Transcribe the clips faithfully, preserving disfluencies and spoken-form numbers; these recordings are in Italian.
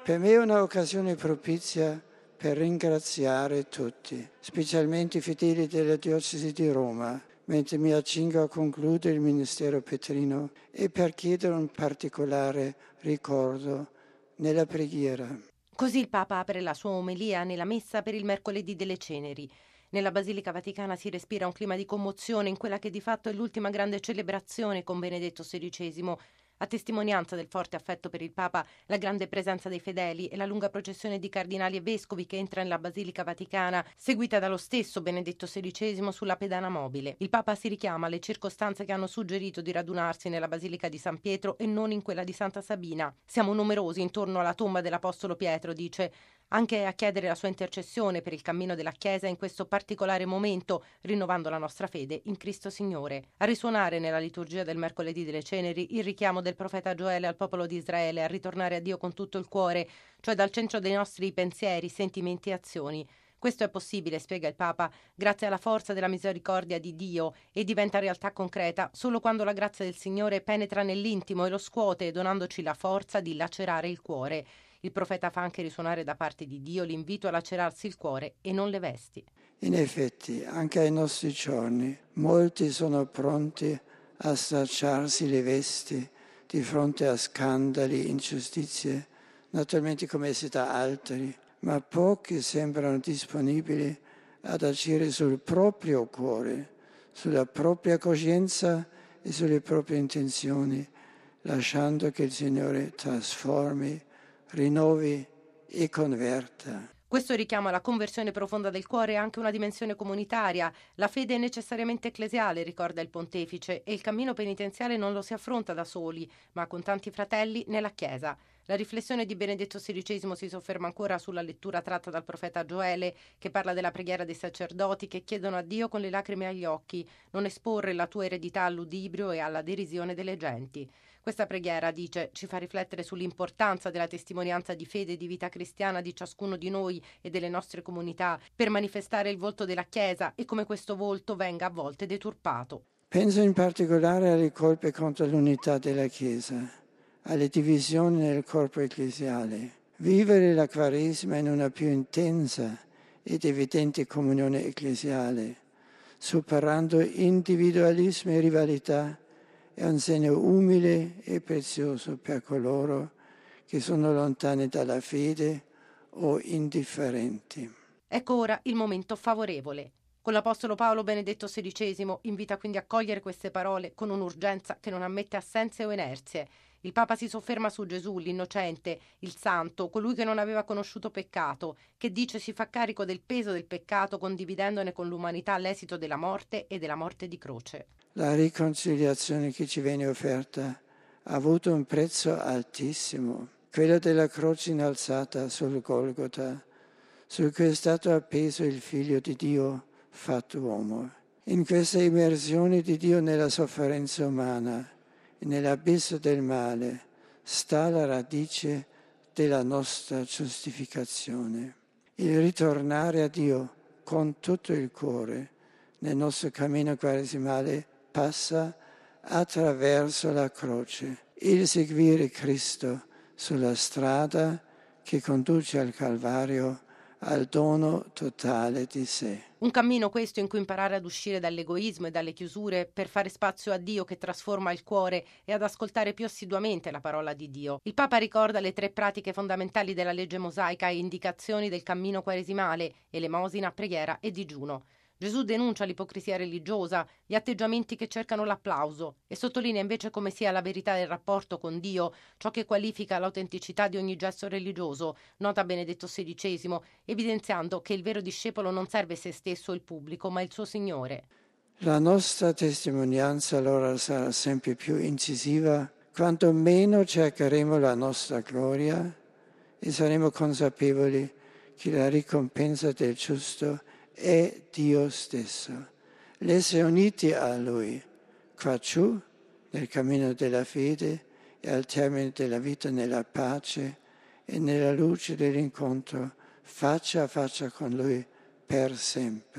Per me è un'occasione propizia per ringraziare tutti, specialmente i fedeli della diocesi di Roma, mentre mi accingo a concludere il ministero petrino e per chiedere un particolare ricordo nella preghiera. Così il Papa apre la sua omelia nella messa per il mercoledì delle Ceneri. Nella Basilica Vaticana si respira un clima di commozione in quella che di fatto è l'ultima grande celebrazione con Benedetto sedicesimo. A testimonianza del forte affetto per il Papa, la grande presenza dei fedeli e la lunga processione di cardinali e vescovi che entra nella Basilica Vaticana, seguita dallo stesso Benedetto sedicesimo sulla pedana mobile. Il Papa si richiama alle circostanze che hanno suggerito di radunarsi nella Basilica di San Pietro e non in quella di Santa Sabina. Siamo numerosi intorno alla tomba dell'Apostolo Pietro, dice, anche a chiedere la sua intercessione per il cammino della Chiesa in questo particolare momento, rinnovando la nostra fede in Cristo Signore. A risuonare nella liturgia del mercoledì delle Ceneri il richiamo del profeta Gioele al popolo di Israele a ritornare a Dio con tutto il cuore, cioè dal centro dei nostri pensieri, sentimenti e azioni. Questo è possibile, spiega il Papa, grazie alla forza della misericordia di Dio e diventa realtà concreta solo quando la grazia del Signore penetra nell'intimo e lo scuote, donandoci la forza di lacerare il cuore. Il profeta fa anche risuonare da parte di Dio l'invito a lacerarsi il cuore e non le vesti. In effetti, anche ai nostri giorni, molti sono pronti a stracciarsi le vesti di fronte a scandali, ingiustizie, naturalmente commessi da altri, ma pochi sembrano disponibili ad agire sul proprio cuore, sulla propria coscienza e sulle proprie intenzioni, lasciando che il Signore trasformi, rinnovi e converta. Questo richiama la conversione profonda del cuore e anche una dimensione comunitaria. La fede è necessariamente ecclesiale, ricorda il pontefice, e il cammino penitenziale non lo si affronta da soli, ma con tanti fratelli nella Chiesa. La riflessione di Benedetto sedicesimo si sofferma ancora sulla lettura tratta dal profeta Gioele, che parla della preghiera dei sacerdoti che chiedono a Dio con le lacrime agli occhi: non esporre la tua eredità al ludibrio e alla derisione delle genti. Questa preghiera, dice, ci fa riflettere sull'importanza della testimonianza di fede e di vita cristiana di ciascuno di noi e delle nostre comunità per manifestare il volto della Chiesa e come questo volto venga a volte deturpato. Penso in particolare alle colpe contro l'unità della Chiesa, alle divisioni nel corpo ecclesiale. Vivere la Quaresima in una più intensa ed evidente comunione ecclesiale, superando individualismo e rivalità, è un segno umile e prezioso per coloro che sono lontani dalla fede o indifferenti. Ecco ora il momento favorevole. Con l'Apostolo Paolo Benedetto sedicesimo invita quindi a cogliere queste parole con un'urgenza che non ammette assenze o inerzie. Il Papa si sofferma su Gesù, l'innocente, il santo, colui che non aveva conosciuto peccato, che dice si fa carico del peso del peccato condividendone con l'umanità l'esito della morte e della morte di croce. La riconciliazione che ci viene offerta ha avuto un prezzo altissimo, quello della croce innalzata sul Golgota, su cui è stato appeso il Figlio di Dio fatto uomo. In questa immersione di Dio nella sofferenza umana e nell'abisso del male sta la radice della nostra giustificazione. Il ritornare a Dio con tutto il cuore nel nostro cammino quaresimale passa attraverso la croce, il seguire Cristo sulla strada che conduce al Calvario, al dono totale di sé. Un cammino questo in cui imparare ad uscire dall'egoismo e dalle chiusure per fare spazio a Dio che trasforma il cuore e ad ascoltare più assiduamente la parola di Dio. Il Papa ricorda le tre pratiche fondamentali della legge mosaica e indicazioni del cammino quaresimale: elemosina, preghiera e digiuno. Gesù denuncia l'ipocrisia religiosa, gli atteggiamenti che cercano l'applauso e sottolinea invece come sia la verità del rapporto con Dio, ciò che qualifica l'autenticità di ogni gesto religioso, nota Benedetto sedicesimo, evidenziando che il vero discepolo non serve se stesso o il pubblico, ma il suo Signore. La nostra testimonianza allora sarà sempre più incisiva, quanto meno cercheremo la nostra gloria e saremo consapevoli che la ricompensa del giusto è Dio stesso. L'essere uniti a Lui, qua giù, nel cammino della fede e al termine della vita nella pace e nella luce dell'incontro faccia a faccia con Lui per sempre.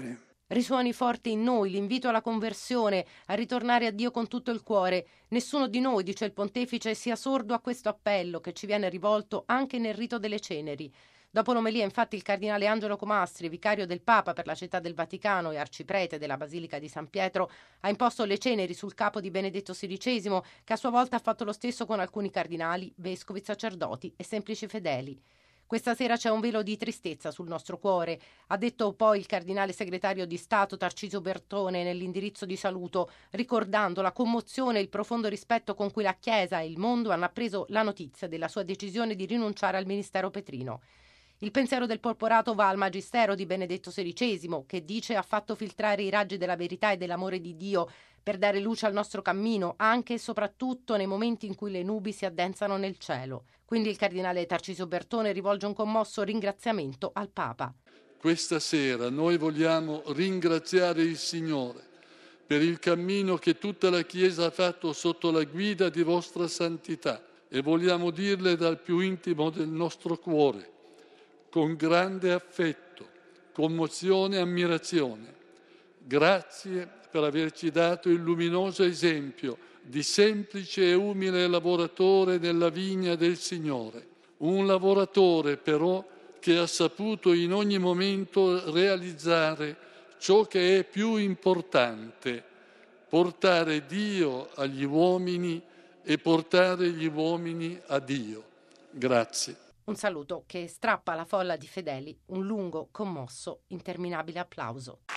Risuoni forte in noi l'invito alla conversione, a ritornare a Dio con tutto il cuore. Nessuno di noi, dice il pontefice, sia sordo a questo appello che ci viene rivolto anche nel rito delle ceneri. Dopo l'omelia, infatti, il cardinale Angelo Comastri, vicario del Papa per la Città del Vaticano e arciprete della Basilica di San Pietro, ha imposto le ceneri sul capo di Benedetto sedicesimo, che a sua volta ha fatto lo stesso con alcuni cardinali, vescovi, sacerdoti e semplici fedeli. Questa sera c'è un velo di tristezza sul nostro cuore, ha detto poi il cardinale segretario di Stato Tarcisio Bertone nell'indirizzo di saluto, ricordando la commozione e il profondo rispetto con cui la Chiesa e il mondo hanno appreso la notizia della sua decisione di rinunciare al ministero petrino. Il pensiero del porporato va al magistero di Benedetto sedicesimo, che dice ha fatto filtrare i raggi della verità e dell'amore di Dio per dare luce al nostro cammino, anche e soprattutto nei momenti in cui le nubi si addensano nel cielo. Quindi il cardinale Tarcisio Bertone rivolge un commosso ringraziamento al Papa. Questa sera noi vogliamo ringraziare il Signore per il cammino che tutta la Chiesa ha fatto sotto la guida di vostra santità e vogliamo dirle dal più intimo del nostro cuore, con grande affetto, commozione e ammirazione. Grazie per averci dato il luminoso esempio di semplice e umile lavoratore nella vigna del Signore. Un lavoratore però che ha saputo in ogni momento realizzare ciò che è più importante, portare Dio agli uomini e portare gli uomini a Dio. Grazie. Un saluto che strappa alla folla di fedeli un lungo, commosso, interminabile applauso.